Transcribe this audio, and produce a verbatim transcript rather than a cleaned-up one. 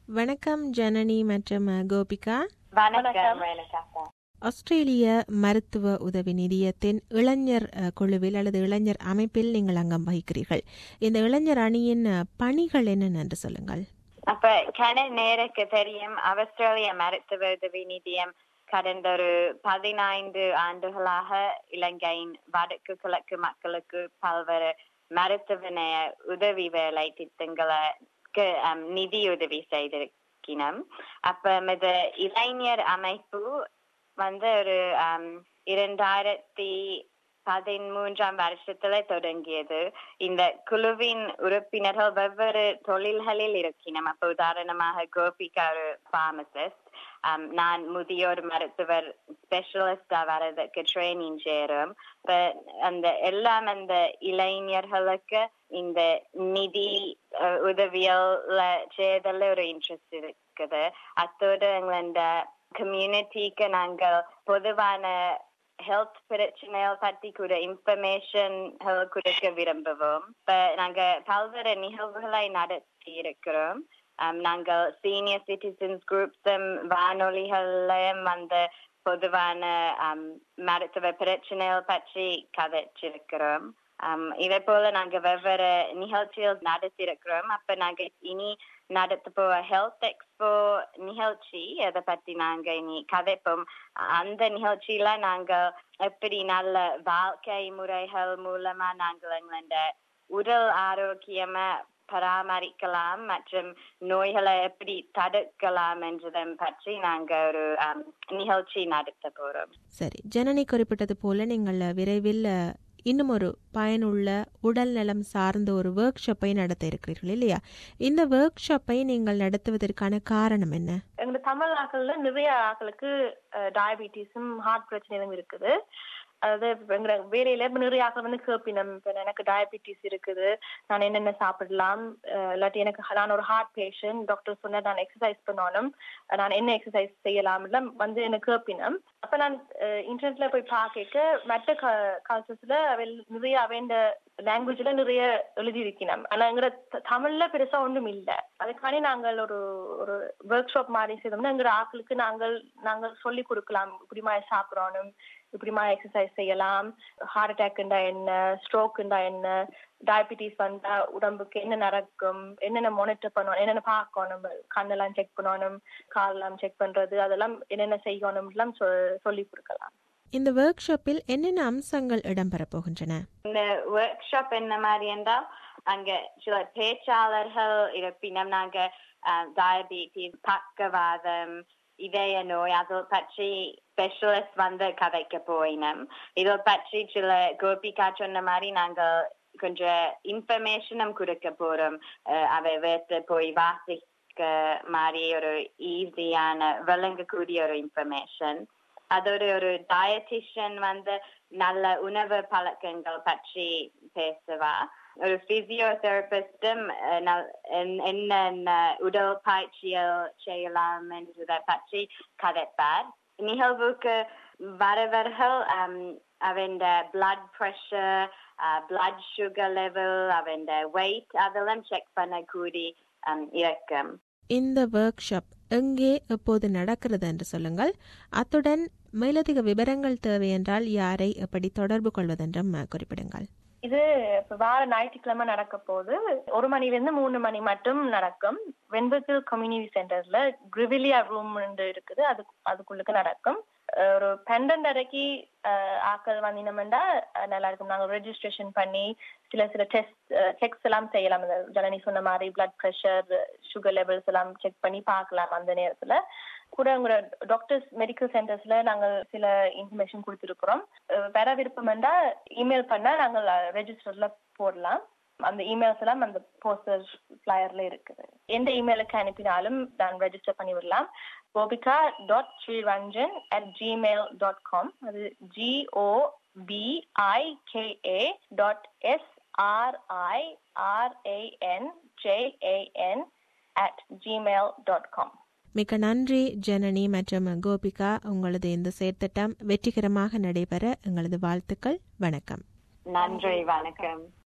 வணக்கம் ஜனனி மற்றும் கோபிகா. வணக்கம். ஆஸ்திரேலிய மருத்துவ உதவி நிதியத்தின் இளைஞர் குழுவில் அல்லது இளைஞர் அமைப்பில் நீங்கள் அங்கம் வகிக்கிறீர்கள். இந்த இளைஞர் அணியின் பணிகள் என்னென்ன என்று சொல்லுங்கள். அப்ப கன நேருக்கு தெரியும், ஆஸ்திரேலிய மருத்துவ உதவி நிதியம் கடந்த ஒரு பதினைந்து ஆண்டுகளாக இலங்கையின் வடக்கு கிழக்கு மக்களுக்கு பல்வேறு மருத்துவ உதவி வேலை திட்டங்களுக்கு நிதியுதவி செய்திருக்கிறோம். அப்ப இந்த இளைஞர் அமைப்பு வந்து ஒரு இரண்டாயிரத்தி பதிமூன்றாம் வருஷத்துல தொடங்கியது. இந்த குழுவின் உறுப்பினர்கள் வெவ்வேறு தொழில்களில் இருக்கிறோம். அப்ப உதாரணமாக கோபிகா ஒரு பார்மசிஸ்ட், நான் முதியோர் மருத்துவர் ஸ்பெஷலிஸ்டா வரதுக்கு ட்ரைனிங் செய்யறோம். அந்த எல்லாம் அந்த இளைஞர்களுக்கு இந்த நிதி உதவியில செய்தல ஒரு இன்ட்ரெஸ்ட் இருக்குது. அத்தோடு எங்களோட கம்யூனிட்டிக்கு நாங்கள் பொதுவான ஹெல்த் பிரச்சனைகள் பற்றி கூட இன்ஃபர்மேஷன் கொடுக்க விரும்புவோம். இப்ப நாங்க பல்வேறு நிகழ்வுகளை நடத்தி இருக்கிறோம். நாங்கள் சீனியர் சிட்டிசன்ஸ் குரூப்ஸும் வானொலிகளையும் வந்து பொதுவான மருத்துவ பிரச்சனைகள் பற்றி கதைச்சிருக்கிறோம். இதே போல நாங்க வெவ்வேறு நிகழ்ச்சிகள் நடத்திருக்கிறோம். அப்ப நாங்க இனி நடத்த போற ஹெல்த் எக்ஸ்போ நிகழ்ச்சி அதை பத்தி நாங்க இனி கதைப்போம். அந்த நிகழ்ச்சியில நாங்க எப்படி நல்ல வாழ்க்கை முறைகள் மூலமா நாங்கள் எங்களோட உடல் ஆரோக்கியமா பராமரிக்கலாம் மற்றும் நோய்களை எப்படி தடுக்கலாம் என்றதை பற்றி நாங்க ஒரு நிகழ்ச்சி நடத்த போறோம். சரி, ஜனனி குறிப்பிட்டது போல நீங்கள் விரைவில் இன்னும் ஒரு பயனுள்ள உடல் நலம் சார்ந்த ஒரு ஒர்க் ஷாப்பை நடத்த இருக்கிறீர்கள் இல்லையா? இந்த ஒர்க் ஷாப்பை நீங்கள் நடத்துவதற்கான காரணம் என்ன? எங்க தமிழ் ஆக்கள்ல நிறைய ஆக்களுக்கு டயபிட்டிஸும் ஹார்ட் பிரச்சனையும் இருக்குது. அதாவது எங்க வேலையில நிறைய ஆக்கள் வந்து கேப்பினம், எனக்கு டயபிட்டிஸ் இருக்குது, நான் என்னென்ன சாப்பிடலாம், இல்லாட்டி எனக்கு நான் ஒரு ஹார்ட் பேஷண்ட், டாக்டர் சொன்ன நான் எக்ஸசைஸ் பண்ணணும், நான் என்ன எக்ஸசைஸ் செய்யலாம் வந்து எனக்கு கேப்பினம். அப்ப நான் இன்டர்நெட்ல போய் பார்க்க மற்ற கல்ச்சர்ஸ்ல நிறைய அவன் லாங்குவேஜ்ல நிறைய எழுதி இருக்கணும். ஆனா எங்க தமிழ்ல பெருசா ஒன்றும் இல்லை. அதுக்காண்டி நாங்கள் ஒரு ஒரு ஒர்க் ஷாப் மாதிரி செய்தோம்னா எங்க ஆக்களுக்கு நாங்கள் நாங்கள் சொல்லி கொடுக்கலாம், இப்படி மாதிரி சாப்பிடணும், இப்படி மாதிரி எக்ஸசைஸ் செய்யலாம், ஹார்ட் அட்டாக்ண்டா என்ன, ஸ்ட்ரோக்ண்டா என்ன, டயபிட்டிஸ் வந்தா உடம்புக்கு என்ன நடக்கும், என்னென்ன மானிட்டர் பண்ணணும், என்னென்ன பார்க்கணும், கண்ணெல்லாம் செக் பண்ணணும், காலெல்லாம் செக் பண்றது, அதெல்லாம் என்னென்ன செய்யணும் எல்லாம் சொல்லி கொடுக்கலாம். இந்த ஒர்க் ஷாப்பில் என்னென்ன அம்சங்கள் இடம்பெற போகின்றன? இந்த ஒர்க் ஷாப் என்ன மாதிரி என்றால் அங்க சில பேச்சாளர்கள் இருப்பினும் நாங்க டயபிட்டிஸ், பக்கவாதம், இதய நோய் அதை பற்றி ஸ்பெஷலிஸ்ட் வந்து கதைக்க போயினோம். இதை பற்றி சில கோபிகா சொன்ன மாதிரி நாங்க கொஞ்சம் இன்ஃபர்மேஷனும் கொடுக்க போறோம். அவை வேத்து போய் வாசிக்க மாதிரி ஒரு ஈஸியான விளங்கக்கூடிய ஒரு இன்ஃபர்மேஷன். அதோட ஒரு டயட்டிஷியன் வந்து நல்ல உணவு பழக்கங்கள் பற்றி பேசுவா. ஒரு பிசியோதெரபிஸ்டும் என்னென்ன உடல் பயிற்சிகள் செய்யலாம் என்றதை பற்றி கதைப்பார். நிகழ்வுக்கு வரவர்கள் அவன் blood pressure, blood sugar level, அவன் வெயிட் அதெல்லாம் செக் பண்ணக்கூடி இருக்கும். இந்த ஒர்க் ஷாப் எங்கே எப்போது நடக்கிறது என்று சொல்லுங்கள். அத்துடன் மேலதிக விவரங்கள் தேவை என்றால் யாரை எப்படி தொடர்பு கொள்வதென்றும் குறிப்பிடுங்கள். இது வார ஞாயிற்றுக்கிழமை நடக்க போது ஒரு மணில இருந்து மூணு மணி மட்டும் நடக்கும். வெண்பத்தில் கம்யூனிட்டி சென்டர்ல கிரிவிலியா ரூம் இருக்குது, அது அதுக்குள்ளுக்கு நடக்கும். ஒரு பன்னெண்டரைக்கு ஆக்கள் வந்தினோம்னா நல்லா இருக்கும். நாங்கள் ரெஜிஸ்ட்ரேஷன் பண்ணி சில சில டெஸ்ட் செக்ஸ் எல்லாம் செய்யலாம். ஜனனி சொன்ன மாதிரி பிளட் பிரஷர், சுகர் லெவல்ஸ் எல்லாம் செக் பண்ணி பார்க்கலாம். அந்த நேரத்துல கூட உங்களோட டாக்டர்ஸ் மெடிக்கல் சென்டர்ஸ்ல நாங்கள் சில இன்ஃபர்மேஷன் கொடுத்துருக்கிறோம். வேற விருப்பம்னா இமெயில் பண்ணா நாங்கள் ரெஜிஸ்டர்ல போடலாம். அந்த இமெயில்ஸ் எல்லாம் அந்த போஸ்டர் ஃபிளையர்ல இருக்குது. எந்த இமெயிலுக்கு அனுப்பினாலும் நான் ரெஜிஸ்டர் பண்ணி விடலாம். Gopika dot Sriranjan at Gmail dot com. அது G O P I K A dot S R I R A N J A N at Gmail dot com. மிக்க நன்றி ஜனனி மற்றும் கோபிகா. உங்களது இந்த செயற்திட்டம் வெற்றிகரமாக நடைபெற எங்களது வாழ்த்துக்கள். வணக்கம். நன்றி, வணக்கம்.